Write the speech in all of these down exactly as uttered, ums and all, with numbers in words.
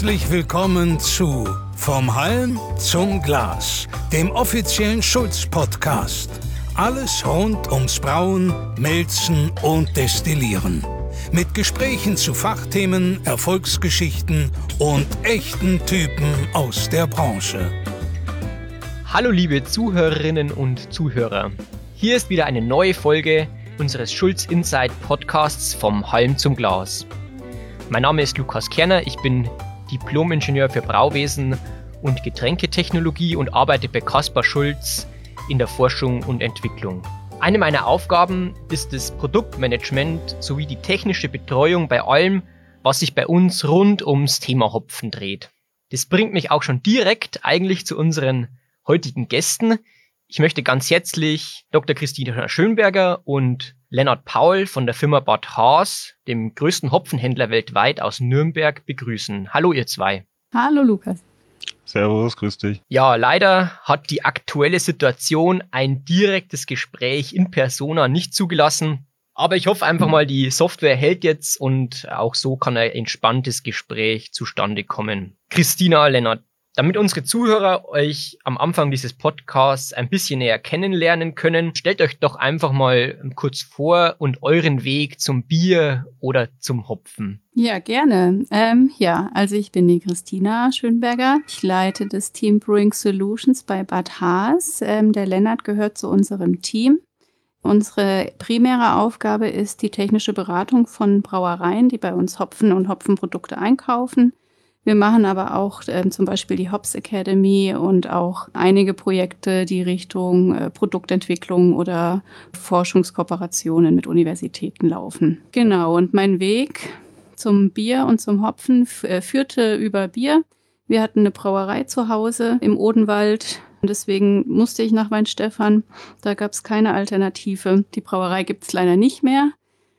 Herzlich willkommen zu Vom Halm zum Glas, dem offiziellen Schulz-Podcast. Alles rund ums Brauen, Melzen und Destillieren. Mit Gesprächen zu Fachthemen, Erfolgsgeschichten und echten Typen aus der Branche. Hallo liebe Zuhörerinnen und Zuhörer. Hier ist wieder eine neue Folge unseres Schulz Insight Podcasts Vom Halm zum Glas. Mein Name ist Lukas Kerner, ich bin Diplom-Ingenieur für Brauwesen und Getränketechnologie und arbeite bei Caspar Schulz in der Forschung und Entwicklung. Eine meiner Aufgaben ist das Produktmanagement sowie die technische Betreuung bei allem, was sich bei uns rund ums Thema Hopfen dreht. Das bringt mich auch schon direkt eigentlich zu unseren heutigen Gästen. Ich möchte ganz herzlich Doktor Christina Schönberger und Lennart Paul von der Firma Bad Haas, dem größten Hopfenhändler weltweit aus Nürnberg, begrüßen. Hallo ihr zwei. Hallo Lukas. Servus, grüß dich. Ja, leider hat die aktuelle Situation ein direktes Gespräch in Persona nicht zugelassen. Aber ich hoffe einfach mal, die Software hält jetzt und auch so kann ein entspanntes Gespräch zustande kommen. Christina, Lennart, damit unsere Zuhörer euch am Anfang dieses Podcasts ein bisschen näher kennenlernen können, stellt euch doch einfach mal kurz vor und euren Weg zum Bier oder zum Hopfen. Ja, gerne. Ähm, ja, also ich bin die Christina Schönberger. Ich leite das Team Brewing Solutions bei Bad Haas. Ähm, der Lennart gehört zu unserem Team. Unsere primäre Aufgabe ist die technische Beratung von Brauereien, die bei uns Hopfen und Hopfenprodukte einkaufen. Wir machen aber auch äh, zum Beispiel die Hops Academy und auch einige Projekte, die Richtung äh, Produktentwicklung oder Forschungskooperationen mit Universitäten laufen. Genau, und mein Weg zum Bier und zum Hopfen f- äh, führte über Bier. Wir hatten eine Brauerei zu Hause im Odenwald. Und deswegen musste ich nach Weinstefan. Da gab es keine Alternative. Die Brauerei gibt es leider nicht mehr.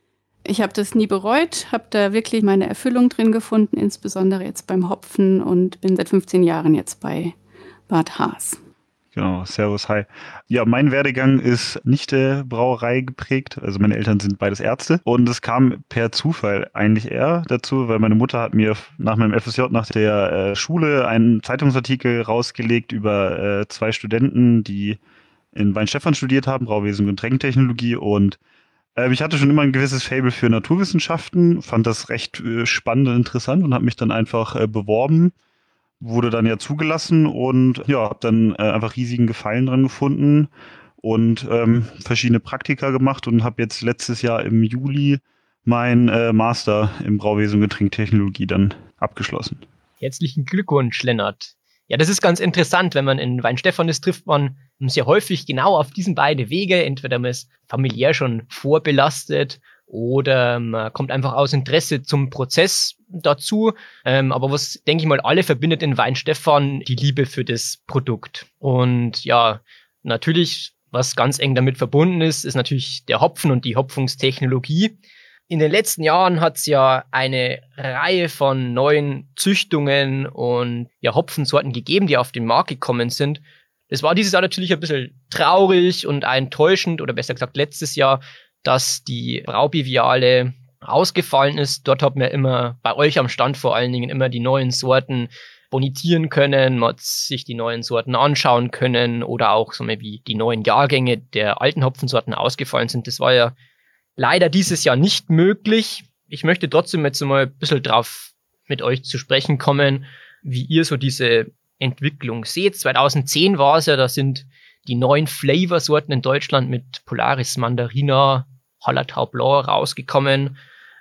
Ich habe das nie bereut, habe da wirklich meine Erfüllung drin gefunden, insbesondere jetzt beim Hopfen und bin seit fünfzehn Jahren jetzt bei Bad Haas. Genau, servus, hi. Ja, mein Werdegang ist nicht der Brauerei geprägt, also meine Eltern sind beides Ärzte und es kam per Zufall eigentlich eher dazu, weil meine Mutter hat mir nach meinem F S J, nach der äh, Schule einen Zeitungsartikel rausgelegt über äh, zwei Studenten, die in Weinstefan studiert haben, Brauwesen und Getränketechnologie und Ich hatte schon immer ein gewisses Faible für Naturwissenschaften, fand das recht äh, spannend und interessant und habe mich dann einfach äh, beworben, wurde dann ja zugelassen und ja, habe dann äh, einfach riesigen Gefallen dran gefunden und ähm, verschiedene Praktika gemacht und habe jetzt letztes Jahr im Juli mein äh, Master im Brauwesen und Getränketechnologie dann abgeschlossen. Herzlichen Glückwunsch, Lennart. Ja, das ist ganz interessant, wenn man in Weinstefan ist, trifft man sehr häufig genau auf diesen beiden Wege. Entweder man ist familiär schon vorbelastet oder man kommt einfach aus Interesse zum Prozess dazu. Ähm, aber was, denke ich mal, alle verbindet in Weinstefan, die Liebe für das Produkt. Und ja, natürlich, was ganz eng damit verbunden ist, ist natürlich der Hopfen und die Hopfungstechnologie. In den letzten Jahren hat es ja eine Reihe von neuen Züchtungen und ja, Hopfensorten gegeben, die auf den Markt gekommen sind. Das war dieses Jahr natürlich ein bisschen traurig und enttäuschend, oder besser gesagt letztes Jahr, dass die Braubiviale ausgefallen ist. Dort hat man immer, bei euch am Stand vor allen Dingen, immer die neuen Sorten bonitieren können, man hat sich die neuen Sorten anschauen können oder auch so wie die neuen Jahrgänge der alten Hopfensorten ausgefallen sind. Das war ja leider dieses Jahr nicht möglich. Ich möchte trotzdem jetzt mal ein bisschen drauf mit euch zu sprechen kommen, wie ihr so diese Entwicklung seht. zwanzig zehn war es ja, da sind die neuen Flavorsorten in Deutschland mit Polaris Mandarina, Hallertau Blanc rausgekommen.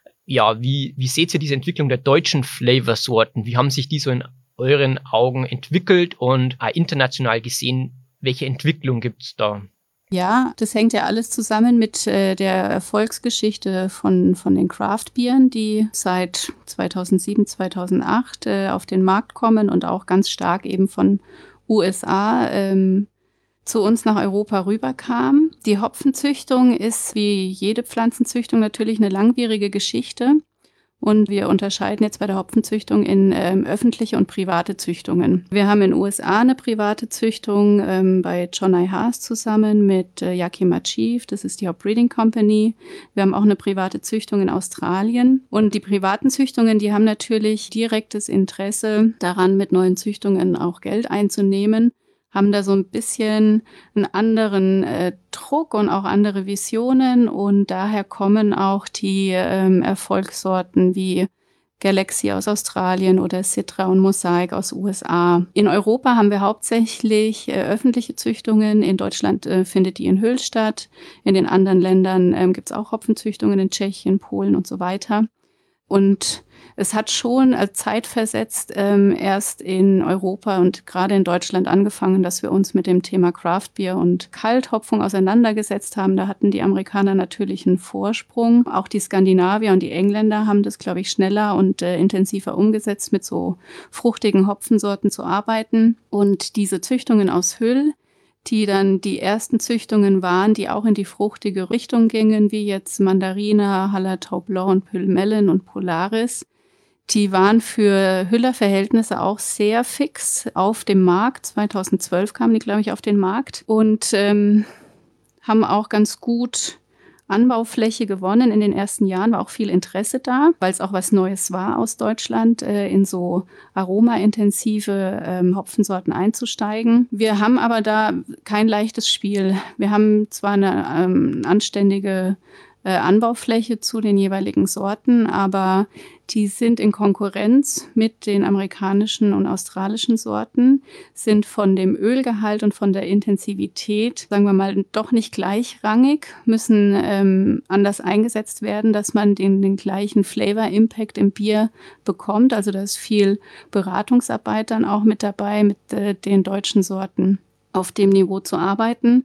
Ja, wie, wie seht ihr diese Entwicklung der deutschen Flavorsorten? Wie haben sich die so in euren Augen entwickelt und äh, international gesehen, welche Entwicklung gibt es da? Ja, das hängt ja alles zusammen mit äh, der Erfolgsgeschichte von, von den Craft-Bieren, die seit zweitausendsieben, zweitausendacht äh, auf den Markt kommen und auch ganz stark eben von U S A ähm, zu uns nach Europa rüberkam. Die Hopfenzüchtung ist wie jede Pflanzenzüchtung natürlich eine langwierige Geschichte. Und wir unterscheiden jetzt bei der Hopfenzüchtung in ähm, öffentliche und private Züchtungen. Wir haben in den U S A eine private Züchtung ähm, bei John I. Haas zusammen mit äh, Yakima Chief, das ist die Hop Breeding Company. Wir haben auch eine private Züchtung in Australien. Und die privaten Züchtungen, die haben natürlich direktes Interesse daran, mit neuen Züchtungen auch Geld einzunehmen, haben da so ein bisschen einen anderen äh, Druck und auch andere Visionen und daher kommen auch die ähm, Erfolgssorten wie Galaxy aus Australien oder Citra und Mosaic aus U S A. In Europa haben wir hauptsächlich äh, öffentliche Züchtungen. In Deutschland äh, findet die in Höhl statt. In den anderen Ländern ähm, gibt es auch Hopfenzüchtungen in Tschechien, Polen und so weiter. Und es hat schon als zeitversetzt ähm, erst in Europa und gerade in Deutschland angefangen, dass wir uns mit dem Thema Craft Beer und Kalthopfung auseinandergesetzt haben. Da hatten die Amerikaner natürlich einen Vorsprung. Auch die Skandinavier und die Engländer haben das, glaube ich, schneller und äh, intensiver umgesetzt, mit so fruchtigen Hopfensorten zu arbeiten. Und diese Züchtungen aus Höll, die dann die ersten Züchtungen waren, die auch in die fruchtige Richtung gingen, wie jetzt Mandarina, Hallertau Blanc und Pülmellen und Polaris. Die waren für Hüller-Verhältnisse auch sehr fix auf dem Markt. zweitausendzwölf kamen die, glaube ich, auf den Markt und ähm, haben auch ganz gut Anbaufläche gewonnen. In den ersten Jahren war auch viel Interesse da, weil es auch was Neues war aus Deutschland, äh, in so aromaintensive ähm, Hopfensorten einzusteigen. Wir haben aber da kein leichtes Spiel. Wir haben zwar eine ähm, anständige äh, Anbaufläche zu den jeweiligen Sorten, aber die sind in Konkurrenz mit den amerikanischen und australischen Sorten, sind von dem Ölgehalt und von der Intensivität, sagen wir mal, doch nicht gleichrangig, müssen ähm, anders eingesetzt werden, dass man den, den gleichen Flavor-Impact im Bier bekommt. Also da ist viel Beratungsarbeit dann auch mit dabei, mit äh, den deutschen Sorten auf dem Niveau zu arbeiten.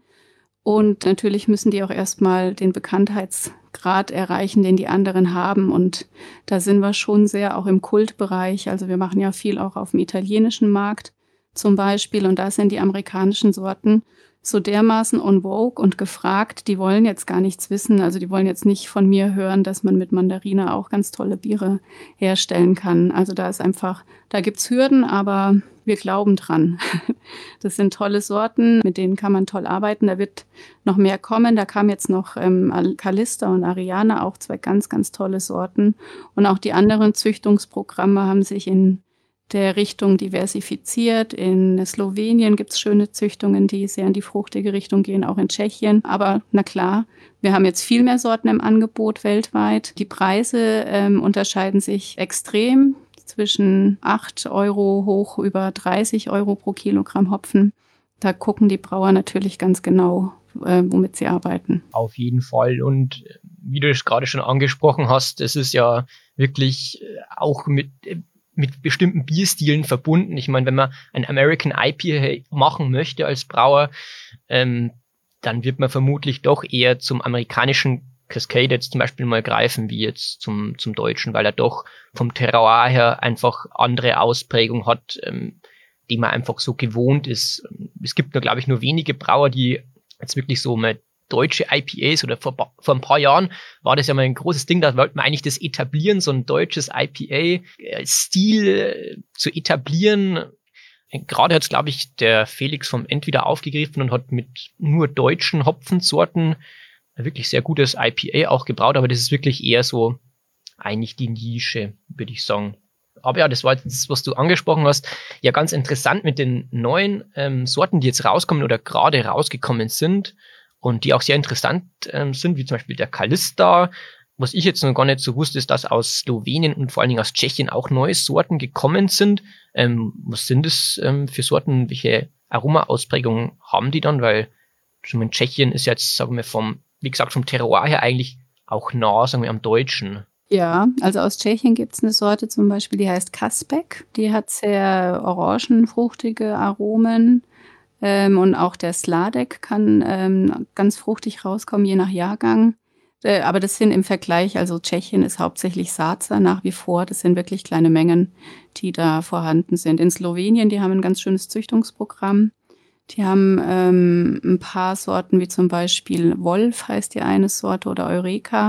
Und natürlich müssen die auch erstmal den Bekanntheitsgrad erreichen, den die anderen haben. Und da sind wir schon sehr auch im Kultbereich. Also wir machen ja viel auch auf dem italienischen Markt zum Beispiel. Und da sind die amerikanischen Sorten so dermaßen on vogue und gefragt. Die wollen jetzt gar nichts wissen. Also die wollen jetzt nicht von mir hören, dass man mit Mandarina auch ganz tolle Biere herstellen kann. Also da ist einfach, da gibt's Hürden, aber wir glauben dran. Das sind tolle Sorten, mit denen kann man toll arbeiten. Da wird noch mehr kommen. Da kam jetzt noch ähm, Calista und Ariana, auch zwei ganz, ganz tolle Sorten. Und auch die anderen Züchtungsprogramme haben sich in der Richtung diversifiziert. In Slowenien gibt's schöne Züchtungen, die sehr in die fruchtige Richtung gehen, auch in Tschechien. Aber na klar, wir haben jetzt viel mehr Sorten im Angebot weltweit. Die Preise ähm, unterscheiden sich extrem, zwischen acht Euro hoch über dreißig Euro pro Kilogramm Hopfen. Da gucken die Brauer natürlich ganz genau, äh, womit sie arbeiten. Auf jeden Fall. Und wie du es gerade schon angesprochen hast, das ist ja wirklich auch mit mit bestimmten Bierstilen verbunden. Ich meine, wenn man ein American I P A machen möchte als Brauer, ähm, dann wird man vermutlich doch eher zum amerikanischen Cascade jetzt zum Beispiel mal greifen, wie jetzt zum zum Deutschen, weil er doch vom Terroir her einfach andere Ausprägung hat, ähm, die man einfach so gewohnt ist. Es gibt nur, glaube ich, nur wenige Brauer, die jetzt wirklich so mal deutsche I P As, oder vor, vor ein paar Jahren war das ja mal ein großes Ding, da wollte man eigentlich das etablieren, so ein deutsches I P A-Stil äh, zu etablieren. Gerade hat es, glaube ich, der Felix vom End wieder aufgegriffen und hat mit nur deutschen Hopfensorten ein wirklich sehr gutes I P A auch gebraut, aber das ist wirklich eher so eigentlich die Nische, würde ich sagen. Aber ja, das war jetzt, was du angesprochen hast, ja ganz interessant mit den neuen ähm, Sorten, die jetzt rauskommen oder gerade rausgekommen sind und die auch sehr interessant ähm, sind, wie zum Beispiel der Calista. Was ich jetzt noch gar nicht so wusste, ist, dass aus Slowenien und vor allen Dingen aus Tschechien auch neue Sorten gekommen sind. Ähm, was sind das ähm, für Sorten? Welche Aroma-Ausprägungen haben die dann? Weil schon in Tschechien ist jetzt, sagen wir, vom, wie gesagt, vom Terroir her eigentlich auch nah, sagen wir, am Deutschen. Ja, also aus Tschechien gibt es eine Sorte zum Beispiel, die heißt Kaspek. Die hat sehr orangenfruchtige Aromen. Ähm, und auch der Sladek kann ähm, ganz fruchtig rauskommen, je nach Jahrgang. Äh, aber das sind im Vergleich, also Tschechien ist hauptsächlich Saza nach wie vor. Das sind wirklich kleine Mengen, die da vorhanden sind. In Slowenien, die haben ein ganz schönes Züchtungsprogramm. Die haben ähm, ein paar Sorten, wie zum Beispiel Wolf heißt die eine Sorte oder Eureka.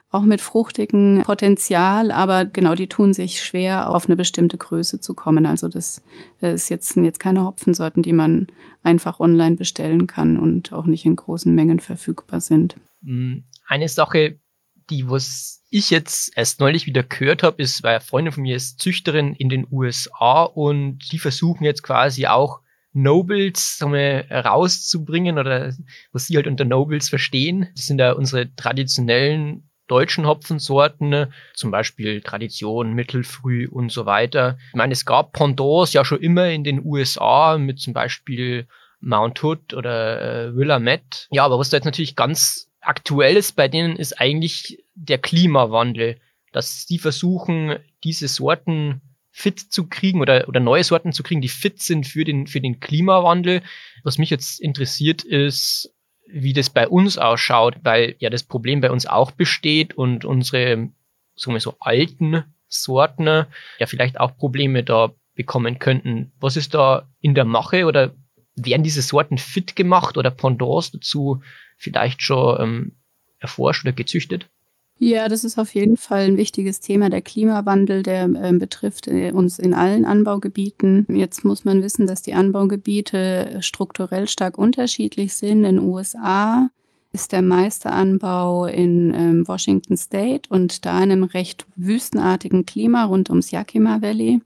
auch mit fruchtigem Potenzial, aber genau, die tun sich schwer, auf eine bestimmte Größe zu kommen. Also das, das ist jetzt, sind jetzt keine Hopfensorten, die man einfach online bestellen kann und auch nicht in großen Mengen verfügbar sind. Eine Sache, die was ich jetzt erst neulich wieder gehört habe, ist, weil eine Freundin von mir ist Züchterin in den U S A und die versuchen jetzt quasi auch Nobles sagen wir, rauszubringen oder was sie halt unter Nobles verstehen. Das sind ja unsere traditionellen deutschen Hopfensorten, zum Beispiel Tradition, Mittelfrüh und so weiter. Ich meine, es gab Pendants ja schon immer in den U S A mit zum Beispiel Mount Hood oder äh, Willamette. Ja, aber was da jetzt natürlich ganz aktuell ist bei denen, ist eigentlich der Klimawandel, dass die versuchen, diese Sorten fit zu kriegen oder, oder neue Sorten zu kriegen, die fit sind für den, für den Klimawandel. Was mich jetzt interessiert ist, wie das bei uns ausschaut, weil ja das Problem bei uns auch besteht und unsere, sagen wir so, alten Sorten ja vielleicht auch Probleme da bekommen könnten. Was ist da in der Mache oder werden diese Sorten fit gemacht oder Pendants dazu vielleicht schon ähm, erforscht oder gezüchtet? Ja, das ist auf jeden Fall ein wichtiges Thema. Der Klimawandel, der äh, betrifft äh, uns in allen Anbaugebieten. Jetzt muss man wissen, dass die Anbaugebiete strukturell stark unterschiedlich sind. In den U S A ist der meiste Anbau in ähm, Washington State und da in einem recht wüstenartigen Klima rund ums Yakima Valley,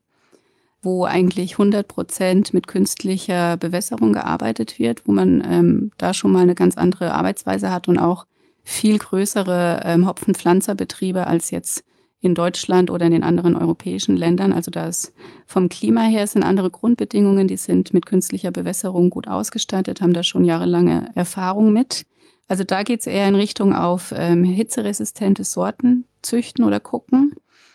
wo eigentlich hundert Prozent mit künstlicher Bewässerung gearbeitet wird, wo man ähm, da schon mal eine ganz andere Arbeitsweise hat und auch viel größere ähm, Hopfenpflanzerbetriebe als jetzt in Deutschland oder in den anderen europäischen Ländern. Also da ist vom Klima her sind andere Grundbedingungen, die sind mit künstlicher Bewässerung gut ausgestattet, haben da schon jahrelange Erfahrung mit. Also da geht es eher in Richtung auf ähm, hitzeresistente Sorten züchten oder gucken.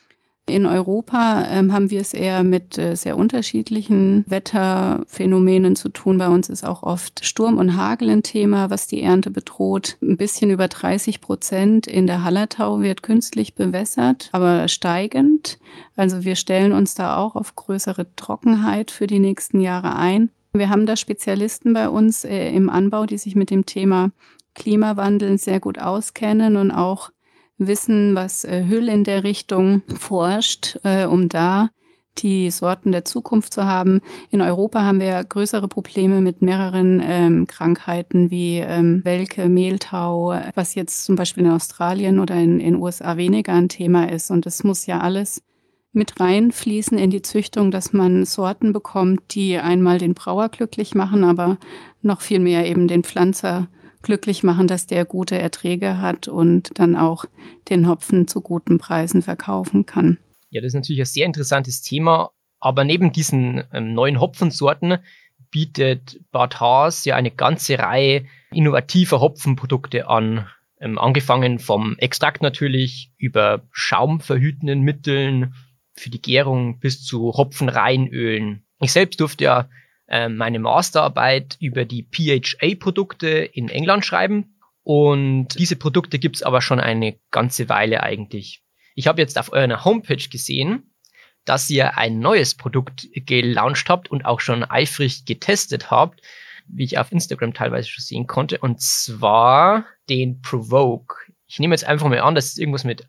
In Europa ähm, haben wir es eher mit äh, sehr unterschiedlichen Wetterphänomenen zu tun. Bei uns ist auch oft Sturm und Hagel ein Thema, was die Ernte bedroht. Ein bisschen über dreißig Prozent in der Hallertau wird künstlich bewässert, aber steigend. Also wir stellen uns da auch auf größere Trockenheit für die nächsten Jahre ein. Wir haben da Spezialisten bei uns äh, im Anbau, die sich mit dem Thema Klimawandel sehr gut auskennen und auch wissen, was äh, Hüll in der Richtung forscht, äh, um da die Sorten der Zukunft zu haben. In Europa haben wir größere Probleme mit mehreren ähm, Krankheiten wie ähm, Welke, Mehltau, was jetzt zum Beispiel in Australien oder in den U S A weniger ein Thema ist. Und das muss ja alles mit reinfließen in die Züchtung, dass man Sorten bekommt, die einmal den Brauer glücklich machen, aber noch viel mehr eben den Pflanzer glücklich machen, dass der gute Erträge hat und dann auch den Hopfen zu guten Preisen verkaufen kann. Ja, das ist natürlich ein sehr interessantes Thema, aber neben diesen ähm, neuen Hopfensorten bietet Bad Haas ja eine ganze Reihe innovativer Hopfenprodukte an. Ähm, angefangen vom Extrakt natürlich, über schaumverhütenden Mitteln für die Gärung bis zu Hopfenreinölen. Ich selbst durfte ja meine Masterarbeit über die P H A-Produkte in England schreiben und diese Produkte gibt's aber schon eine ganze Weile eigentlich. Ich habe jetzt auf eurer Homepage gesehen, dass ihr ein neues Produkt gelauncht habt und auch schon eifrig getestet habt, wie ich auf Instagram teilweise schon sehen konnte, und zwar den Provoke. Ich nehme jetzt einfach mal an, dass es irgendwas mit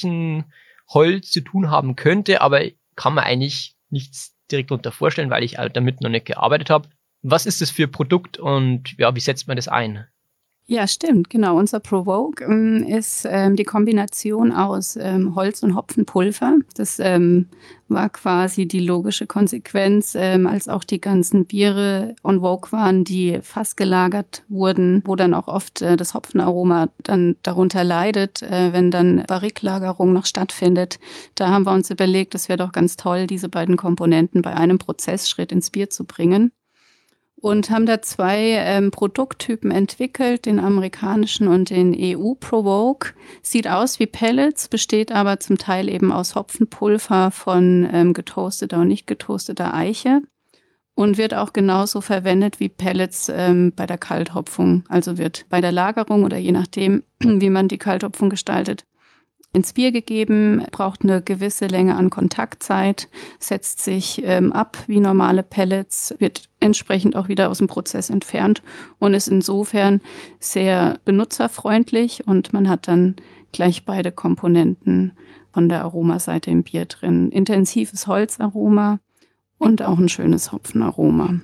Eichenholz zu tun haben könnte, aber kann man eigentlich nichts direkt darunter vorstellen, weil ich damit noch nicht gearbeitet habe. Was ist das für ein Produkt und ja, wie setzt man das ein? Ja, stimmt, genau. Unser Provoke ähm, ist ähm, die Kombination aus ähm, Holz und Hopfenpulver. Das ähm, war quasi die logische Konsequenz, ähm, als auch die ganzen Biere en vogue waren, die fast gelagert wurden, wo dann auch oft äh, das Hopfenaroma dann darunter leidet, äh, wenn dann Barrique-Lagerung noch stattfindet. Da haben wir uns überlegt, es wäre doch ganz toll, diese beiden Komponenten bei einem Prozessschritt ins Bier zu bringen. Und haben da zwei ähm, Produkttypen entwickelt, den amerikanischen und den E U-Provoke. Sieht aus wie Pellets, besteht aber zum Teil eben aus Hopfenpulver von ähm, getoasteter und nicht getoasteter Eiche und wird auch genauso verwendet wie Pellets ähm, bei der Kalthopfung. Also wird bei der Lagerung oder je nachdem, wie man die Kalthopfung gestaltet, ins Bier gegeben, braucht eine gewisse Länge an Kontaktzeit, setzt sich ähm, ab wie normale Pellets, wird entsprechend auch wieder aus dem Prozess entfernt und ist insofern sehr benutzerfreundlich und man hat dann gleich beide Komponenten von der Aromaseite im Bier drin. Intensives Holzaroma und auch ein schönes Hopfenaroma.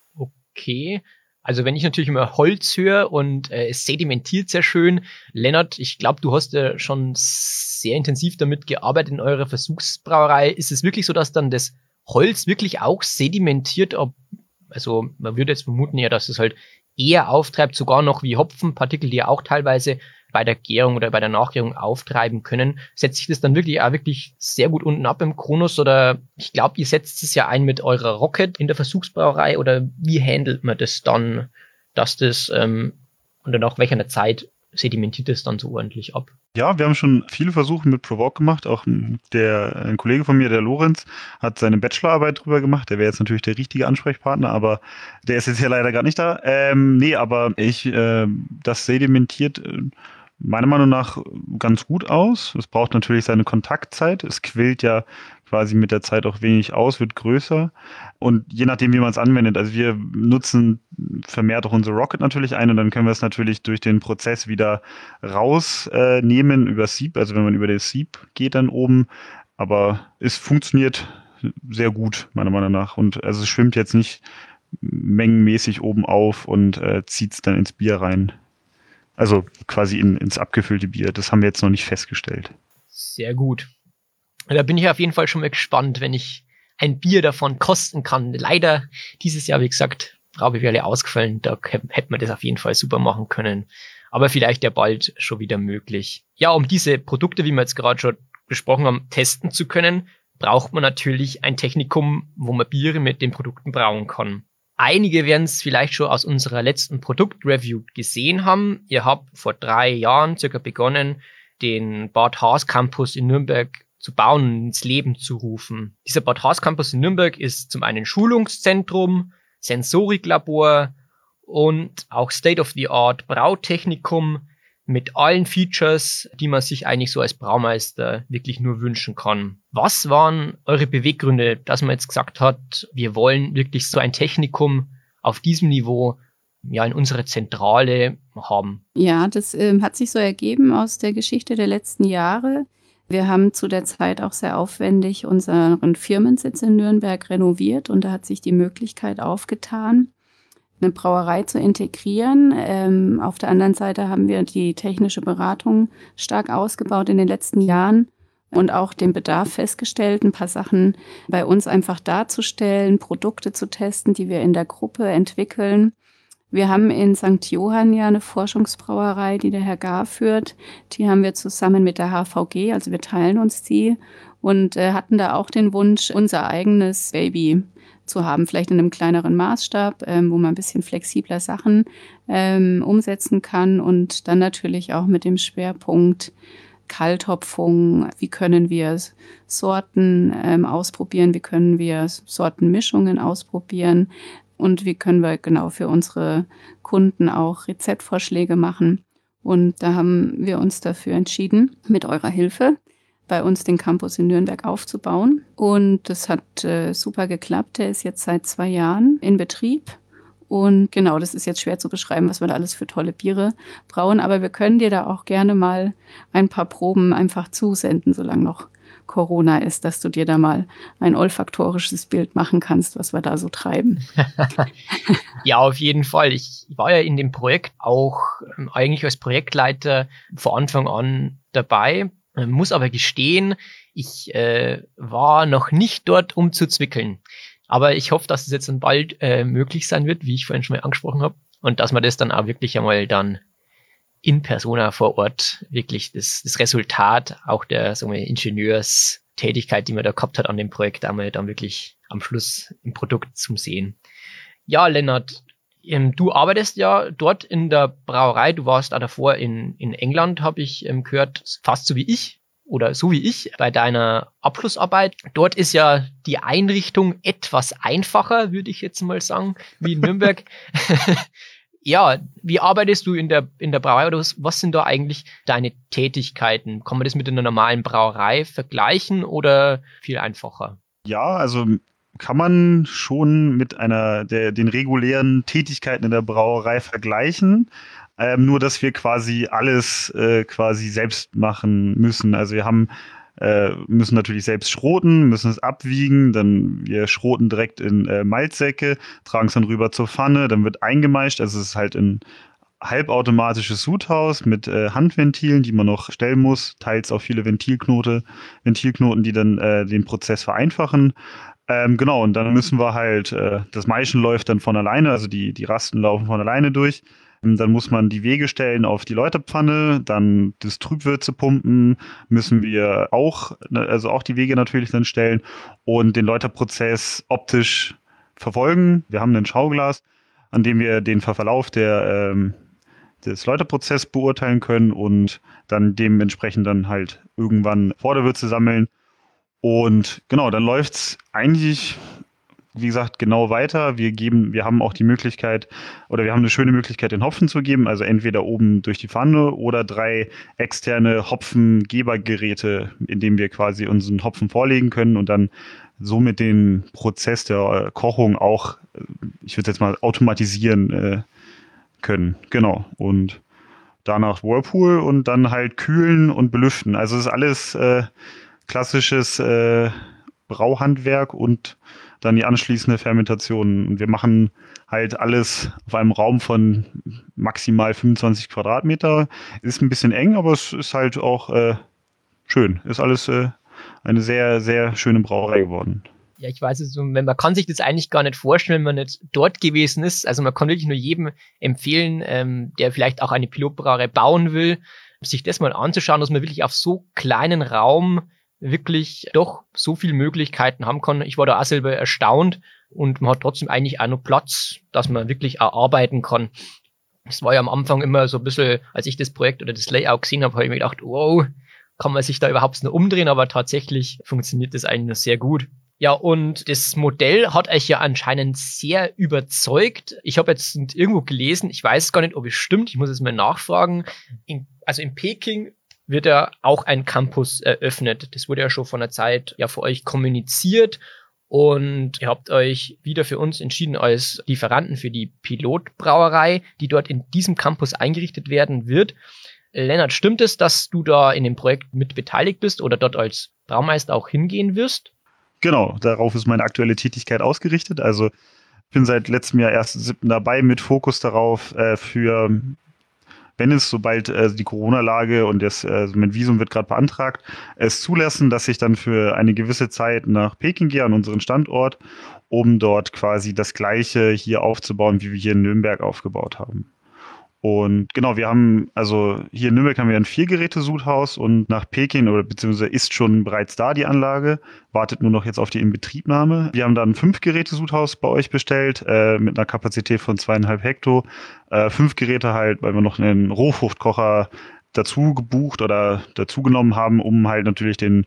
Okay. Also wenn ich natürlich immer Holz höre und äh, es sedimentiert sehr schön. Lennart, ich glaube, du hast ja schon sehr intensiv damit gearbeitet in eurer Versuchsbrauerei. Ist es wirklich so, dass dann das Holz wirklich auch sedimentiert? Ob, also man würde jetzt vermuten ja, dass es halt eher auftreibt, sogar noch wie Hopfenpartikel, die ja auch teilweise bei der Gärung oder bei der Nachgärung auftreiben können. Setzt sich das dann wirklich auch wirklich sehr gut unten ab im Kronos? Oder ich glaube, ihr setzt es ja ein mit eurer Rocket in der Versuchsbrauerei, oder wie handelt man das dann, dass das ähm, und nach welcher Zeit sedimentiert das dann so ordentlich ab? Ja, wir haben schon viele Versuche mit Provoke gemacht. Auch der, ein Kollege von mir, der Lorenz, hat seine Bachelorarbeit drüber gemacht. Der wäre jetzt natürlich der richtige Ansprechpartner, aber der ist jetzt hier leider gar nicht da. Ähm, nee, aber ich, äh, das sedimentiert äh, meiner Meinung nach ganz gut aus. Es braucht natürlich seine Kontaktzeit. Es quillt ja quasi mit der Zeit auch wenig aus, wird größer. Und je nachdem, wie man es anwendet, also wir nutzen vermehrt auch unsere Rocket natürlich ein und dann können wir es natürlich durch den Prozess wieder rausnehmen äh, über Sieb, also wenn man über das Sieb geht dann oben. Aber es funktioniert sehr gut, meiner Meinung nach. Und also es schwimmt jetzt nicht mengenmäßig oben auf und äh, zieht es dann ins Bier rein. Also quasi in, ins abgefüllte Bier. Das haben wir jetzt noch nicht festgestellt. Sehr gut. Da bin ich auf jeden Fall schon mal gespannt, wenn ich ein Bier davon kosten kann. Leider dieses Jahr, wie gesagt, Braubeerwelle ausgefallen. Da hätte man das auf jeden Fall super machen können. Aber vielleicht ja bald schon wieder möglich. Ja, um diese Produkte, wie wir jetzt gerade schon besprochen haben, testen zu können, braucht man natürlich ein Technikum, wo man Biere mit den Produkten brauen kann. Einige werden es vielleicht schon aus unserer letzten Produktreview gesehen haben. Ihr habt vor drei Jahren circa begonnen, den Bad Haas Campus in Nürnberg zu bauen und ins Leben zu rufen. Dieser Bad Haas Campus in Nürnberg ist zum einen Schulungszentrum, Sensoriklabor und auch State-of-the-Art Brautechnikum mit allen Features, die man sich eigentlich so als Braumeister wirklich nur wünschen kann. Was waren eure Beweggründe, dass man jetzt gesagt hat, wir wollen wirklich so ein Technikum auf diesem Niveau ja in unserer Zentrale haben? Ja, das äh, hat sich so ergeben aus der Geschichte der letzten Jahre. Wir haben zu der Zeit auch sehr aufwendig unseren Firmensitz in Nürnberg renoviert und da hat sich die Möglichkeit aufgetan, eine Brauerei zu integrieren. Ähm, auf der anderen Seite haben wir die technische Beratung stark ausgebaut in den letzten Jahren und auch den Bedarf festgestellt, ein paar Sachen bei uns einfach darzustellen, Produkte zu testen, die wir in der Gruppe entwickeln. Wir haben in Sankt Johann ja eine Forschungsbrauerei, die der Herr Gar führt. Die haben wir zusammen mit der H V G, also wir teilen uns die und äh, hatten da auch den Wunsch, unser eigenes Baby zu haben, vielleicht in einem kleineren Maßstab, ähm, wo man ein bisschen flexibler Sachen ähm, umsetzen kann und dann natürlich auch mit dem Schwerpunkt Kalthopfung, wie können wir Sorten ähm, ausprobieren, wie können wir Sortenmischungen ausprobieren und wie können wir genau für unsere Kunden auch Rezeptvorschläge machen. Und da haben wir uns dafür entschieden, mit eurer Hilfe bei uns den Campus in Nürnberg aufzubauen. Und das hat äh, super geklappt. Der ist jetzt seit zwei Jahren in Betrieb. Und genau, das ist jetzt schwer zu beschreiben, was wir da alles für tolle Biere brauen. Aber wir können dir da auch gerne mal ein paar Proben einfach zusenden, solange noch Corona ist, dass du dir da mal ein olfaktorisches Bild machen kannst, was wir da so treiben. Ja, auf jeden Fall. Ich war ja in dem Projekt auch ähm, eigentlich als Projektleiter von Anfang an dabei. Muss aber gestehen, ich äh, war noch nicht dort, um zu zwickeln. Aber ich hoffe, dass es jetzt dann bald äh, möglich sein wird, wie ich vorhin schon mal angesprochen habe. Und dass man das dann auch wirklich einmal dann in persona vor Ort wirklich das, das Resultat auch der sagen wir, Ingenieurstätigkeit, die man da gehabt hat an dem Projekt, einmal dann wirklich am Schluss im Produkt zum Sehen. Ja, Lennart, ähm, du arbeitest ja dort in der Brauerei. Du warst auch davor in, in England, habe ich ähm, gehört, fast so wie ich. Oder so wie ich bei deiner Abschlussarbeit. Dort ist ja die Einrichtung etwas einfacher, würde ich jetzt mal sagen, wie in Nürnberg. Ja, wie arbeitest du in der, in der Brauerei oder was, was sind da eigentlich deine Tätigkeiten? Kann man das mit einer normalen Brauerei vergleichen oder viel einfacher? Ja, also kann man schon mit einer der den regulären Tätigkeiten in der Brauerei vergleichen. Ähm, nur, dass wir quasi alles äh, quasi selbst machen müssen. Also wir haben äh, müssen natürlich selbst schroten, müssen es abwiegen, dann wir schroten direkt in äh, Malzsäcke, tragen es dann rüber zur Pfanne, dann wird eingemeischt. Also es ist halt ein halbautomatisches Sudhaus mit äh, Handventilen, die man noch stellen muss, teils auch viele Ventilknote, Ventilknoten, die dann äh, den Prozess vereinfachen. Ähm, genau, und dann müssen wir halt, äh, das Maischen läuft dann von alleine, also die, die Rasten laufen von alleine durch. Ähm, dann muss man die Wege stellen auf die Läuterpfanne, dann das Trübwürze pumpen, müssen wir auch, also auch die Wege natürlich dann stellen und den Läuterprozess optisch verfolgen. Wir haben ein Schauglas, an dem wir den Verlauf der, ähm, des Läuterprozesses beurteilen können und dann dementsprechend dann halt irgendwann Vorderwürze sammeln. Und genau, dann läuft's eigentlich, wie gesagt, genau weiter. Wir geben, wir haben auch die Möglichkeit, oder wir haben eine schöne Möglichkeit, den Hopfen zu geben, also entweder oben durch die Pfanne oder drei externe Hopfengebergeräte, in denen wir quasi unseren Hopfen vorlegen können und dann somit den Prozess der Kochung auch, ich würde jetzt mal automatisieren äh, können. Genau. Und danach Whirlpool und dann halt kühlen und belüften. Also es ist alles äh, klassisches äh, Brauhandwerk und dann die anschließende Fermentation. Und wir machen halt alles auf einem Raum von maximal fünfundzwanzig Quadratmeter. Ist ein bisschen eng, aber es ist halt auch äh, schön. Ist alles äh, eine sehr, sehr schöne Brauerei geworden. Ja, ich weiß es, man kann sich das eigentlich gar nicht vorstellen, wenn man nicht dort gewesen ist. Also man kann wirklich nur jedem empfehlen, ähm, der vielleicht auch eine Pilotbrauerei bauen will, sich das mal anzuschauen, dass man wirklich auf so kleinen Raum wirklich doch so viele Möglichkeiten haben kann. Ich war da auch selber erstaunt und man hat trotzdem eigentlich auch noch Platz, dass man wirklich auch arbeiten kann. Es war ja am Anfang immer so ein bisschen, als ich das Projekt oder das Layout gesehen habe, habe ich mir gedacht, wow, kann man sich da überhaupt noch umdrehen, aber tatsächlich funktioniert das eigentlich noch sehr gut. Ja, und das Modell hat euch ja anscheinend sehr überzeugt. Ich habe jetzt irgendwo gelesen, ich weiß gar nicht, ob es stimmt, ich muss es mal nachfragen. In, also in Peking wird ja auch ein Campus eröffnet. Das wurde ja schon vor einer Zeit ja für euch kommuniziert und ihr habt euch wieder für uns entschieden als Lieferanten für die Pilotbrauerei, die dort in diesem Campus eingerichtet werden wird. Lennart, stimmt es, dass du da in dem Projekt mit beteiligt bist oder dort als Braumeister auch hingehen wirst? Genau, darauf ist meine aktuelle Tätigkeit ausgerichtet. Also ich bin seit letztem Jahr ersten siebten dabei mit Fokus darauf, äh, für, wenn es sobald äh, die Corona-Lage und das, äh, mein Visum wird gerade beantragt, es zulassen, dass ich dann für eine gewisse Zeit nach Peking gehe, an unseren Standort, um dort quasi das Gleiche hier aufzubauen, wie wir hier in Nürnberg aufgebaut haben. Und genau, wir haben, also hier in Nürnberg haben wir ein Vier-Geräte-Sudhaus und nach Peking oder beziehungsweise ist schon bereits da die Anlage, wartet nur noch jetzt auf die Inbetriebnahme. Wir haben dann ein Fünf-Geräte-Sudhaus bei euch bestellt, äh, mit einer Kapazität von zweieinhalb Hektar. Äh, fünf Geräte halt, weil wir noch einen Rohfruchtkocher dazu gebucht oder dazu genommen haben, um halt natürlich den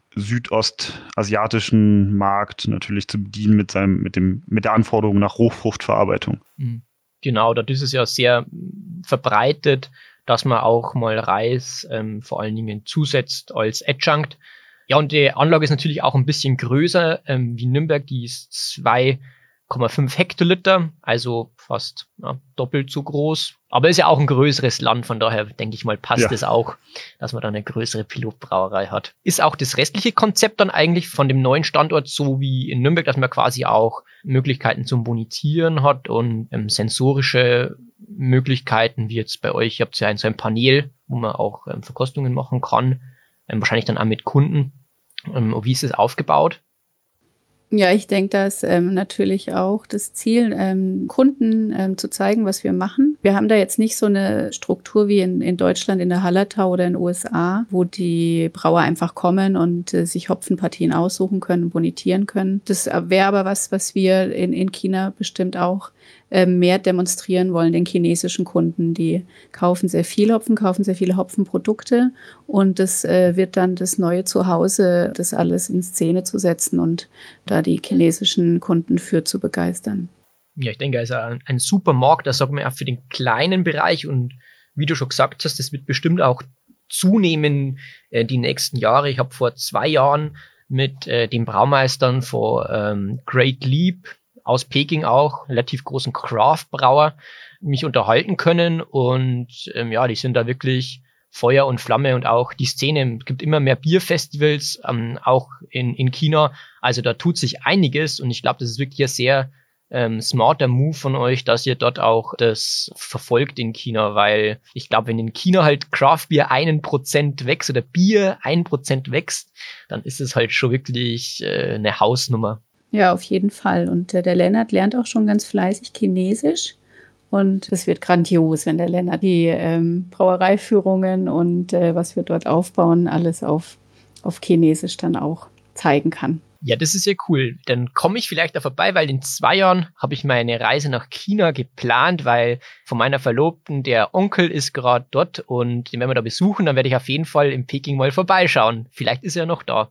südostasiatischen Markt natürlich zu bedienen mit seinem, mit dem, mit der Anforderung nach Rohfruchtverarbeitung. Mhm. Genau, dort ist es ja sehr verbreitet, dass man auch mal Reis ähm, vor allen Dingen zusetzt als Adjunct. Ja, und die Anlage ist natürlich auch ein bisschen größer ähm, wie Nürnberg, die ist zwei Komma fünf Hektoliter, also fast ja, doppelt so groß. Aber ist ja auch ein größeres Land, von daher denke ich mal, passt es ja auch, dass man dann eine größere Pilotbrauerei hat. Ist auch das restliche Konzept dann eigentlich von dem neuen Standort so wie in Nürnberg, dass man quasi auch Möglichkeiten zum Bonizieren hat und ähm, sensorische Möglichkeiten, wie jetzt bei euch, ihr habt ja ein, so ein Panel, wo man auch ähm, Verkostungen machen kann, ähm, wahrscheinlich dann auch mit Kunden. Ähm, wie ist es aufgebaut? Ja, ich denke, da ist ähm, natürlich auch das Ziel, ähm, Kunden ähm, zu zeigen, was wir machen. Wir haben da jetzt nicht so eine Struktur wie in, in Deutschland, in der Hallertau oder in den U S A, wo die Brauer einfach kommen und äh, sich Hopfenpartien aussuchen können, bonitieren können. Das wäre aber was, was wir in, in China bestimmt auch äh, mehr demonstrieren wollen, den chinesischen Kunden. Die kaufen sehr viel Hopfen, kaufen sehr viele Hopfenprodukte und das äh, wird dann das neue Zuhause, das alles in Szene zu setzen und da die chinesischen Kunden für zu begeistern. Ja, ich denke, also ein, ein super Markt, das sagen wir auch für den kleinen Bereich und wie du schon gesagt hast, das wird bestimmt auch zunehmen äh, die nächsten Jahre. Ich habe vor zwei Jahren mit äh, den Braumeistern von ähm, Great Leap aus Peking auch, relativ großen Craft-Brauer, mich unterhalten können. Und ähm, ja, die sind da wirklich Feuer und Flamme und auch die Szene. Es gibt immer mehr Bierfestivals, ähm, auch in, in China. Also da tut sich einiges und ich glaube, das ist wirklich ein sehr ähm, smarter Move von euch, dass ihr dort auch das verfolgt in China, weil ich glaube, wenn in China halt Craft Beer einen Prozent wächst oder Bier ein Prozent wächst, dann ist es halt schon wirklich äh, eine Hausnummer. Ja, auf jeden Fall. Und äh, der Lennart lernt auch schon ganz fleißig Chinesisch. Und es wird grandios, wenn der Lennart die ähm, Brauereiführungen und äh, was wir dort aufbauen, alles auf, auf Chinesisch dann auch zeigen kann. Ja, das ist ja cool. Dann komme ich vielleicht da vorbei, weil in zwei Jahren habe ich meine Reise nach China geplant, weil von meiner Verlobten, der Onkel ist gerade dort und den werden wir da besuchen. Dann werde ich auf jeden Fall in Peking mal vorbeischauen. Vielleicht ist er noch da.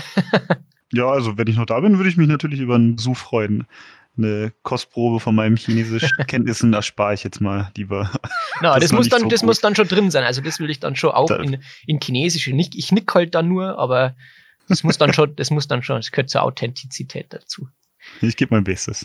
Ja, also wenn ich noch da bin, würde ich mich natürlich über einen Besuch freuen. Eine Kostprobe von meinen Chinesisch-Kenntnissen erspare ich jetzt mal lieber. Na, das, das, muss, dann, so das muss dann schon drin sein. Also das will ich dann schon auch da. in, in Chinesisch. Ich, ich nick halt dann nur, aber das muss dann schon, das muss dann schon, das gehört zur Authentizität dazu. Ich gebe mein Bestes.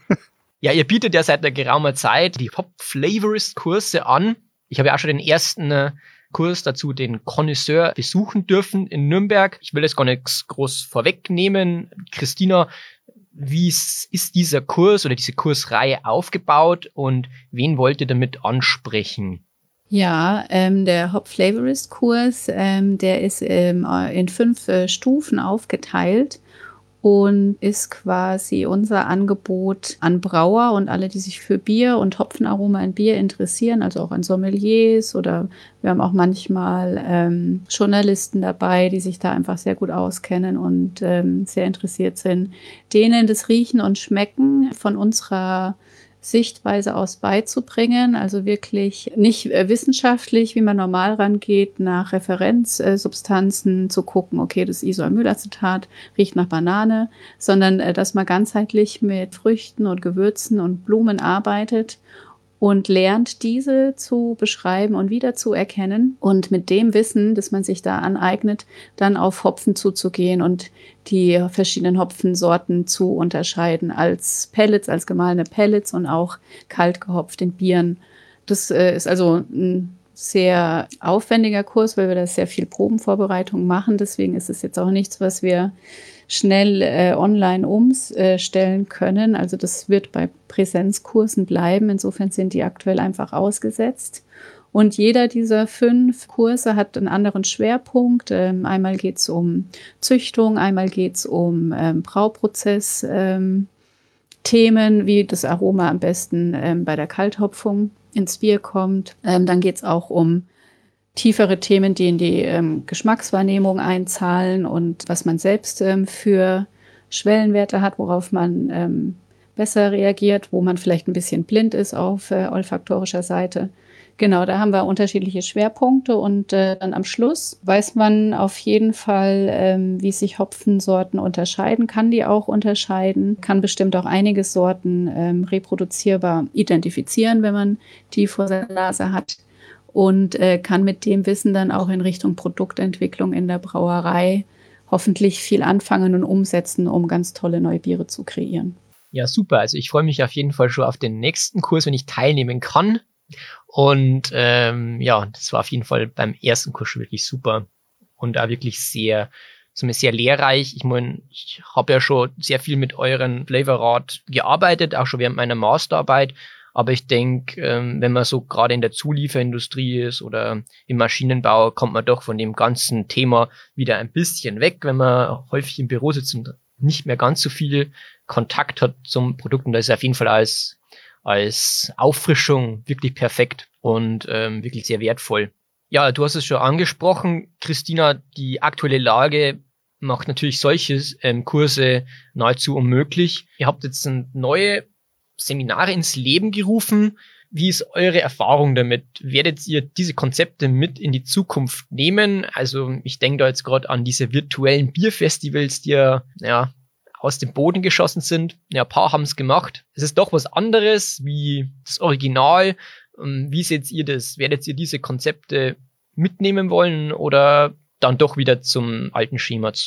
Ja, ihr bietet ja seit einer geraumer Zeit die Hop-Flavorist-Kurse an. Ich habe ja auch schon den ersten äh, Kurs dazu, den Connoisseur, besuchen dürfen in Nürnberg. Ich will jetzt gar nichts groß vorwegnehmen. Christina, wie ist dieser Kurs oder diese Kursreihe aufgebaut und wen wollt ihr damit ansprechen? Ja, ähm, der Hop Flavorist Kurs, ähm, der ist ähm, in fünf äh, Stufen aufgeteilt und ist quasi unser Angebot an Brauer und alle, die sich für Bier und Hopfenaroma in Bier interessieren, also auch an Sommeliers, oder wir haben auch manchmal ähm, Journalisten dabei, die sich da einfach sehr gut auskennen und ähm, sehr interessiert sind, denen das Riechen und Schmecken von unserer Sichtweise aus beizubringen, also wirklich nicht äh, wissenschaftlich, wie man normal rangeht, nach Referenzsubstanzen äh, zu gucken, okay, das Isoamylacetat riecht nach Banane, sondern äh, dass man ganzheitlich mit Früchten und Gewürzen und Blumen arbeitet und lernt, diese zu beschreiben und wieder zu erkennen und mit dem Wissen, das man sich da aneignet, dann auf Hopfen zuzugehen und die verschiedenen Hopfensorten zu unterscheiden als Pellets, als gemahlene Pellets und auch kalt gehopft in Bieren. Das äh, ist also ein sehr aufwendiger Kurs, weil wir da sehr viel Probenvorbereitung machen. Deswegen ist es jetzt auch nichts, was wir schnell äh, online umstellen können. Also das wird bei Präsenzkursen bleiben. Insofern sind die aktuell einfach ausgesetzt. Und jeder dieser fünf Kurse hat einen anderen Schwerpunkt. Ähm, einmal geht es um Züchtung, einmal geht es um ähm, Brauprozess, ähm, Themen, wie das Aroma am besten ähm, bei der Kalthopfung ins Bier kommt. Ähm, dann geht es auch um tiefere Themen, die in die ähm, Geschmackswahrnehmung einzahlen und was man selbst ähm, für Schwellenwerte hat, worauf man ähm, besser reagiert, wo man vielleicht ein bisschen blind ist auf äh, olfaktorischer Seite. Genau, da haben wir unterschiedliche Schwerpunkte und äh, dann am Schluss weiß man auf jeden Fall, ähm, wie sich Hopfensorten unterscheiden, kann die auch unterscheiden, kann bestimmt auch einige Sorten ähm, reproduzierbar identifizieren, wenn man die vor seiner Nase hat. Und äh, kann mit dem Wissen dann auch in Richtung Produktentwicklung in der Brauerei hoffentlich viel anfangen und umsetzen, um ganz tolle neue Biere zu kreieren. Ja, super. Also ich freue mich auf jeden Fall schon auf den nächsten Kurs, wenn ich teilnehmen kann. Und ähm, ja, das war auf jeden Fall beim ersten Kurs schon wirklich super und auch wirklich sehr, sehr lehrreich. Ich meine, ich habe ja schon sehr viel mit euren Flavorrad gearbeitet, auch schon während meiner Masterarbeit. Aber ich denke, ähm, wenn man so gerade in der Zulieferindustrie ist oder im Maschinenbau, kommt man doch von dem ganzen Thema wieder ein bisschen weg, wenn man häufig im Büro sitzt und nicht mehr ganz so viel Kontakt hat zum Produkt. Und das ist auf jeden Fall als, als Auffrischung wirklich perfekt und ähm, wirklich sehr wertvoll. Ja, du hast es schon angesprochen, Christina, die aktuelle Lage macht natürlich solche ähm, Kurse nahezu unmöglich. Ihr habt jetzt eine neue Seminare ins Leben gerufen. Wie ist eure Erfahrung damit? Werdet ihr diese Konzepte mit in die Zukunft nehmen? Also ich denke da jetzt gerade an diese virtuellen Bierfestivals, die ja, ja aus dem Boden geschossen sind. Ja, ein paar haben es gemacht. Es ist doch was anderes wie das Original. Wie seht ihr das? Werdet ihr diese Konzepte mitnehmen wollen oder dann doch wieder zum alten Schema zurück?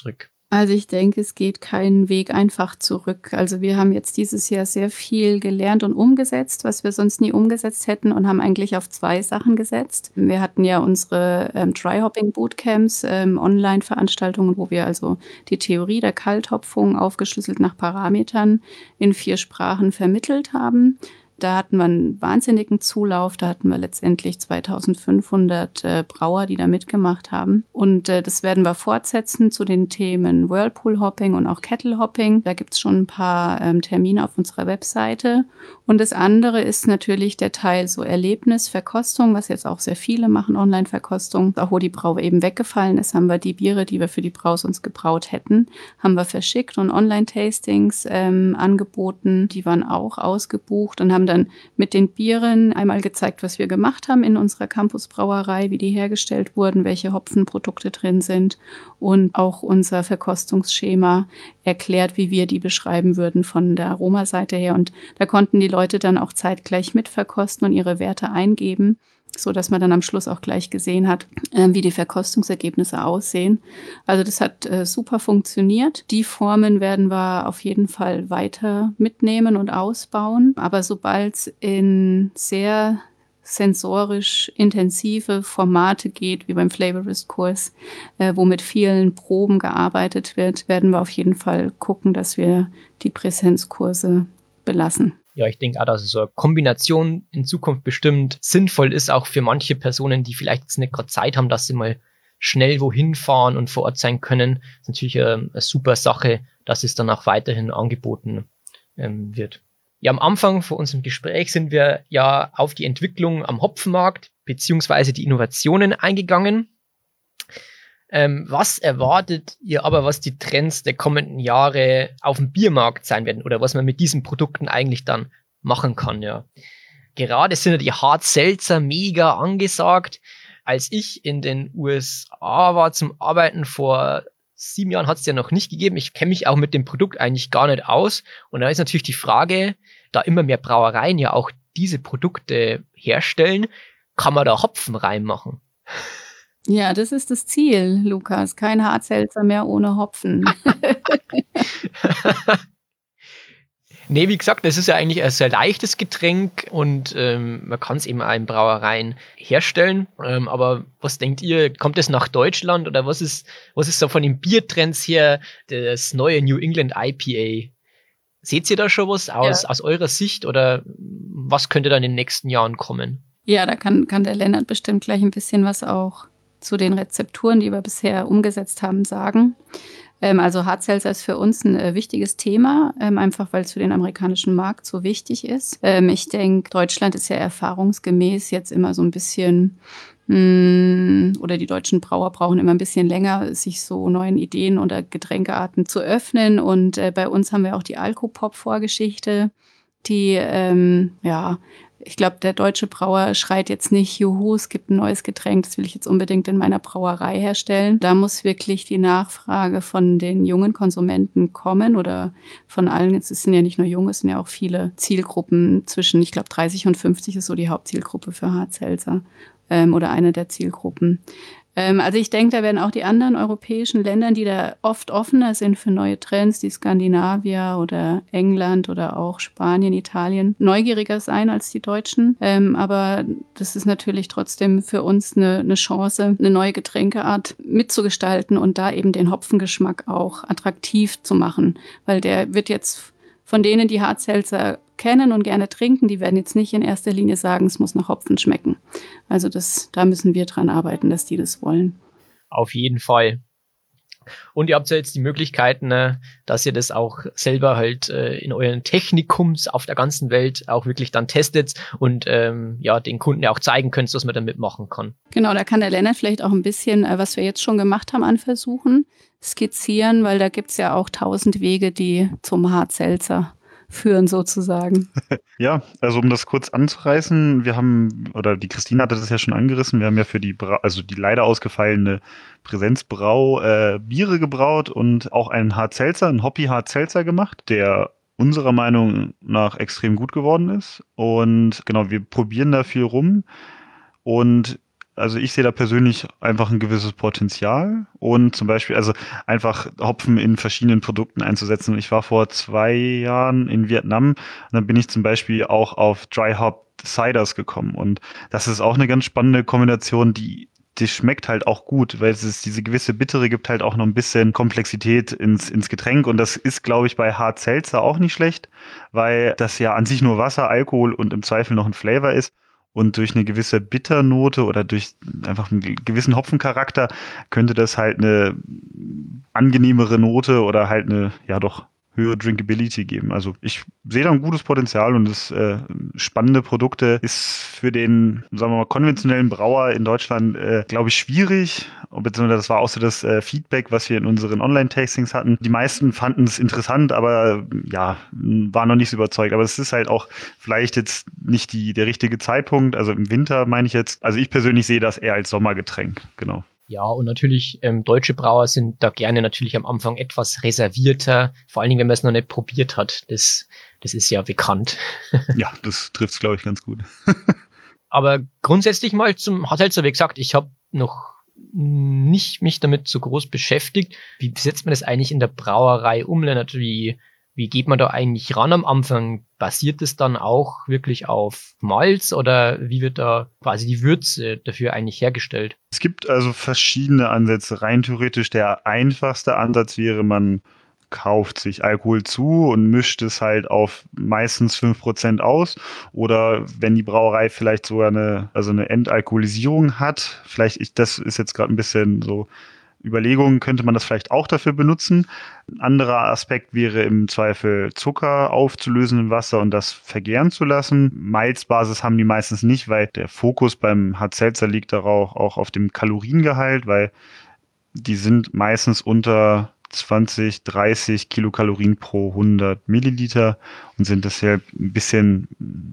Also ich denke, es geht keinen Weg einfach zurück. Also wir haben jetzt dieses Jahr sehr viel gelernt und umgesetzt, was wir sonst nie umgesetzt hätten und haben eigentlich auf zwei Sachen gesetzt. Wir hatten ja unsere ähm, Dry-Hopping-Bootcamps, ähm, Online-Veranstaltungen, wo wir also die Theorie der Kalthopfung aufgeschlüsselt nach Parametern in vier Sprachen vermittelt haben. Da hatten wir einen wahnsinnigen Zulauf. Da hatten wir letztendlich zweitausendfünfhundert äh, Brauer, die da mitgemacht haben. Und äh, das werden wir fortsetzen zu den Themen Whirlpool-Hopping und auch Kettle-Hopping. Da gibt's schon ein paar ähm, Termine auf unserer Webseite. Und das andere ist natürlich der Teil so Erlebnis, Verkostung, was jetzt auch sehr viele machen, Online-Verkostung. Auch wo die Brau eben weggefallen ist, haben wir die Biere, die wir für die Brau sonst gebraut hätten, haben wir verschickt und Online-Tastings ähm, angeboten. Die waren auch ausgebucht und haben dann mit den Bieren einmal gezeigt, was wir gemacht haben in unserer Campusbrauerei, wie die hergestellt wurden, welche Hopfenprodukte drin sind und auch unser Verkostungsschema erklärt, wie wir die beschreiben würden von der Aromaseite her. Und da konnten die Leute dann auch zeitgleich mitverkosten und ihre Werte eingeben, so dass man dann am Schluss auch gleich gesehen hat, äh, wie die Verkostungsergebnisse aussehen. Also das hat äh, super funktioniert. Die Formen werden wir auf jeden Fall weiter mitnehmen und ausbauen. Aber sobald es in sehr sensorisch intensive Formate geht, wie beim Flavorist-Kurs, äh, wo mit vielen Proben gearbeitet wird, werden wir auf jeden Fall gucken, dass wir die Präsenzkurse belassen. Ja, ich denke auch, dass so eine Kombination in Zukunft bestimmt sinnvoll ist, auch für manche Personen, die vielleicht jetzt nicht gerade Zeit haben, dass sie mal schnell wohin fahren und vor Ort sein können. Das ist natürlich eine, eine super Sache, dass es dann auch weiterhin angeboten ähm, wird. Ja, am Anfang von unserem Gespräch sind wir ja auf die Entwicklung am Hopfenmarkt beziehungsweise die Innovationen eingegangen. Ähm, was erwartet ihr aber, was die Trends der kommenden Jahre auf dem Biermarkt sein werden oder was man mit diesen Produkten eigentlich dann machen kann? Ja, gerade sind ja die Hard Seltzer mega angesagt. Als ich in den U S A war zum Arbeiten vor sieben Jahren, hat es ja noch nicht gegeben. Ich kenne mich auch mit dem Produkt eigentlich gar nicht aus. Und da ist natürlich die Frage, da immer mehr Brauereien ja auch diese Produkte herstellen, kann man da Hopfen reinmachen? Ja, das ist das Ziel, Lukas. Kein Hartselzer mehr ohne Hopfen. Nee, wie gesagt, das ist ja eigentlich ein sehr leichtes Getränk und ähm, man kann es eben auch in Brauereien herstellen. Ähm, aber was denkt ihr, kommt es nach Deutschland oder was ist, was ist so von den Biertrends her das neue New England I P A? Seht ihr da schon was aus, ja. aus eurer Sicht oder was könnte da in den nächsten Jahren kommen? Ja, da kann, kann der Lennart bestimmt gleich ein bisschen was auch zu den Rezepturen, die wir bisher umgesetzt haben, sagen. Ähm, also Hard Seltzer ist für uns ein äh, wichtiges Thema, ähm, einfach weil es für den amerikanischen Markt so wichtig ist. Ähm, ich denke, Deutschland ist ja erfahrungsgemäß jetzt immer so ein bisschen, mh, oder die deutschen Brauer brauchen immer ein bisschen länger, sich so neuen Ideen oder Getränkearten zu öffnen. Und äh, bei uns haben wir auch die Alkopop-Vorgeschichte, die, ähm, ja, ich glaube, der deutsche Brauer schreit jetzt nicht, juhu, es gibt ein neues Getränk, das will ich jetzt unbedingt in meiner Brauerei herstellen. Da muss wirklich die Nachfrage von den jungen Konsumenten kommen oder von allen. Es sind ja nicht nur junge, es sind ja auch viele Zielgruppen zwischen, ich glaube, dreißig und fünfzig ist so die Hauptzielgruppe für Hard Seltzer ähm, oder eine der Zielgruppen. Ähm, also ich denke, da werden auch die anderen europäischen Länder, die da oft offener sind für neue Trends, die Skandinavier oder England oder auch Spanien, Italien, neugieriger sein als die Deutschen. Ähm, aber das ist natürlich trotzdem für uns eine, eine Chance, eine neue Getränkeart mitzugestalten und da eben den Hopfengeschmack auch attraktiv zu machen, weil der wird jetzt von denen, die Hard Seltzer kennen und gerne trinken, die werden jetzt nicht in erster Linie sagen, es muss nach Hopfen schmecken. Also das, da müssen wir dran arbeiten, dass die das wollen. Auf jeden Fall. Und ihr habt ja jetzt die Möglichkeiten, dass ihr das auch selber halt in euren Technikums auf der ganzen Welt auch wirklich dann testet und ähm, ja den Kunden ja auch zeigen könnt, was man damit machen kann. Genau, da kann der Lennart vielleicht auch ein bisschen, was wir jetzt schon gemacht haben an Versuchen, skizzieren, weil da gibt's ja auch tausend Wege, die zum Hard Seltzer führen sozusagen. Ja, also um das kurz anzureißen, wir haben, oder die Christine hatte das ja schon angerissen, wir haben ja für die, Bra- also die leider ausgefallene Präsenzbrau äh, Biere gebraut und auch einen Hard Seltzer, einen Hoppy Hard Seltzer gemacht, der unserer Meinung nach extrem gut geworden ist. Und genau, wir probieren da viel rum und Also ich sehe da persönlich einfach ein gewisses Potenzial und zum Beispiel, also einfach Hopfen in verschiedenen Produkten einzusetzen. Ich war vor zwei Jahren in Vietnam und dann bin ich zum Beispiel auch auf Dry Hop Ciders gekommen und das ist auch eine ganz spannende Kombination, die die schmeckt halt auch gut, weil es ist, diese gewisse Bittere gibt halt auch noch ein bisschen Komplexität ins, ins Getränk und das ist, glaube ich, bei Hard Seltzer auch nicht schlecht, weil das ja an sich nur Wasser, Alkohol und im Zweifel noch ein Flavor ist und durch eine gewisse Bitternote oder durch einfach einen gewissen Hopfencharakter könnte das halt eine angenehmere Note oder halt eine, ja doch, höhere Drinkability geben. Also ich sehe da ein gutes Potenzial und das äh, spannende Produkte ist für den, sagen wir mal, konventionellen Brauer in Deutschland, äh, glaube ich, schwierig. Beziehungsweise das war auch so das äh, Feedback, was wir in unseren Online-Tastings hatten. Die meisten fanden es interessant, aber ja, waren noch nicht so überzeugt. Aber es ist halt auch vielleicht jetzt nicht die, der richtige Zeitpunkt. Also im Winter meine ich jetzt, also ich persönlich sehe das eher als Sommergetränk, genau. Ja, und natürlich, ähm, deutsche Brauer sind da gerne natürlich am Anfang etwas reservierter, vor allen Dingen, wenn man es noch nicht probiert hat. Das, das ist ja bekannt. Ja, das trifft es, glaube ich, ganz gut. Aber grundsätzlich mal zum Hard Seltzer, wie gesagt, ich habe noch nicht mich damit so groß beschäftigt. Wie setzt man das eigentlich in der Brauerei um, Lennart? Wie, wie geht man da eigentlich ran am Anfang? Basiert es dann auch wirklich auf Malz oder wie wird da quasi die Würze dafür eigentlich hergestellt? Es gibt also verschiedene Ansätze. Rein theoretisch der einfachste Ansatz wäre, man kauft sich Alkohol zu und mischt es halt auf meistens fünf Prozent aus. Oder wenn die Brauerei vielleicht sogar eine, also eine Entalkoholisierung hat, vielleicht, ich, das ist jetzt gerade ein bisschen so Überlegungen, könnte man das vielleicht auch dafür benutzen. Ein anderer Aspekt wäre im Zweifel Zucker aufzulösen im Wasser und das vergären zu lassen. Malzbasis haben die meistens nicht, weil der Fokus beim Hard Seltzer liegt darauf auch auf dem Kaloriengehalt, weil die sind meistens unter zwanzig, dreißig Kilokalorien pro hundert Milliliter und sind deshalb ein bisschen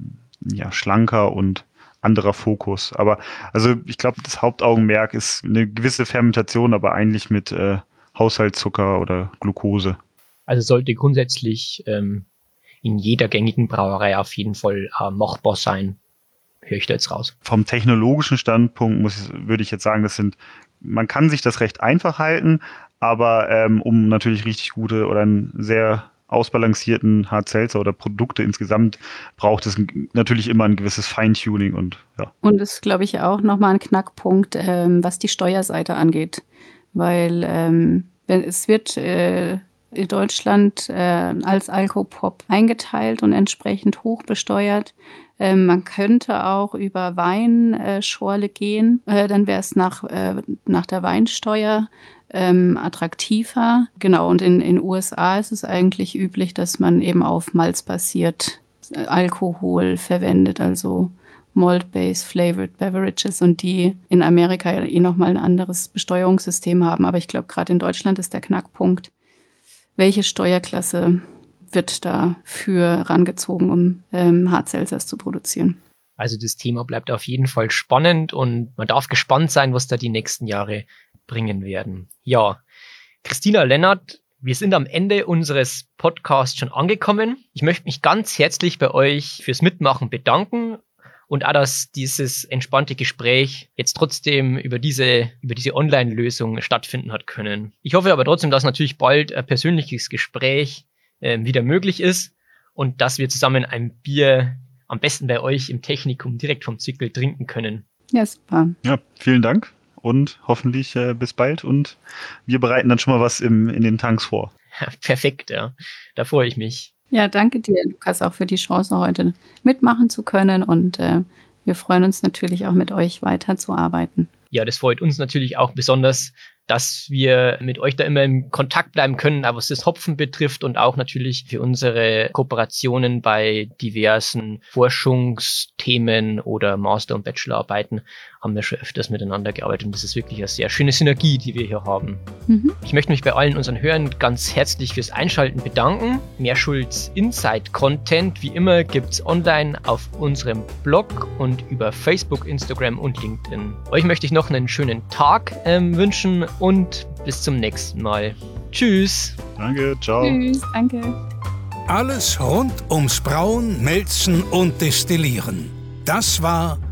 ja, schlanker und anderer Fokus. Aber also ich glaube, das Hauptaugenmerk ist eine gewisse Fermentation, aber eigentlich mit äh, Haushaltszucker oder Glucose. Also sollte grundsätzlich ähm, in jeder gängigen Brauerei auf jeden Fall äh, machbar sein. Höre ich da jetzt raus. Vom technologischen Standpunkt muss, würde ich jetzt sagen, das sind, man kann sich das recht einfach halten, aber ähm, um natürlich richtig gute oder einen sehr ausbalancierten Hard Seltzer oder Produkte insgesamt braucht es natürlich immer ein gewisses Feintuning und ja. Und es ist, glaube ich, auch nochmal ein Knackpunkt, ähm, was die Steuerseite angeht. Weil ähm, wenn, es wird äh, in Deutschland äh, als Alkopop eingeteilt und entsprechend hoch besteuert. Ähm, man könnte auch über Weinschorle äh, gehen, äh, dann wäre es nach, äh, nach der Weinsteuer ähm, attraktiver. Genau, und in den U S A ist es eigentlich üblich, dass man eben auf Malz basiert äh, Alkohol verwendet, also Malt-based flavored beverages und die in Amerika ja eh nochmal ein anderes Besteuerungssystem haben. Aber ich glaube, gerade in Deutschland ist der Knackpunkt, welche Steuerklasse wird dafür rangezogen, um ähm, Hard Seltzers zu produzieren. Also das Thema bleibt auf jeden Fall spannend und man darf gespannt sein, was da die nächsten Jahre bringen werden. Ja, Christina, Lennart, wir sind am Ende unseres Podcasts schon angekommen. Ich möchte mich ganz herzlich bei euch fürs Mitmachen bedanken und auch, dass dieses entspannte Gespräch jetzt trotzdem über diese, über diese Online-Lösung stattfinden hat können. Ich hoffe aber trotzdem, dass natürlich bald ein persönliches Gespräch äh, wieder möglich ist und dass wir zusammen ein Bier am besten bei euch im Technikum direkt vom Zickel trinken können. Ja, super. Ja, vielen Dank und hoffentlich äh, bis bald und wir bereiten dann schon mal was im, in den Tanks vor. Perfekt, ja. Da freue ich mich. Ja, danke dir, Lukas, auch für die Chance, heute mitmachen zu können. Und äh, wir freuen uns natürlich auch, mit euch weiterzuarbeiten. Ja, das freut uns natürlich auch besonders, dass wir mit euch da immer im Kontakt bleiben können, auch was das Hopfen betrifft und auch natürlich für unsere Kooperationen bei diversen Forschungsthemen oder Master- und Bachelorarbeiten haben wir schon öfters miteinander gearbeitet und das ist wirklich eine sehr schöne Synergie, die wir hier haben. Mhm. Ich möchte mich bei allen unseren Hörern ganz herzlich fürs Einschalten bedanken. Meerschulz Insight Content, wie immer, gibt's online auf unserem Blog und über Facebook, Instagram und LinkedIn. Euch möchte ich noch einen schönen Tag ähm, wünschen und bis zum nächsten Mal. Tschüss. Danke, ciao. Tschüss, danke. Alles rund ums Brauen, Melzen und Destillieren. Das war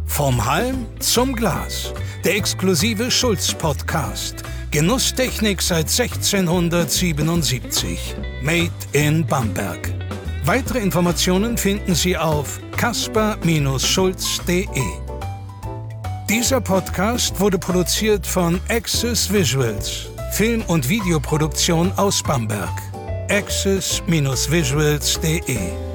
Vom Halm zum Glas. Der exklusive Schulz-Podcast. Genusstechnik seit sechzehnhundertsiebenundsiebzig. Made in Bamberg. Weitere Informationen finden Sie auf kasper Schulz punkt de. Dieser Podcast wurde produziert von Access Visuals. Film- und Videoproduktion aus Bamberg. access Visuals punkt de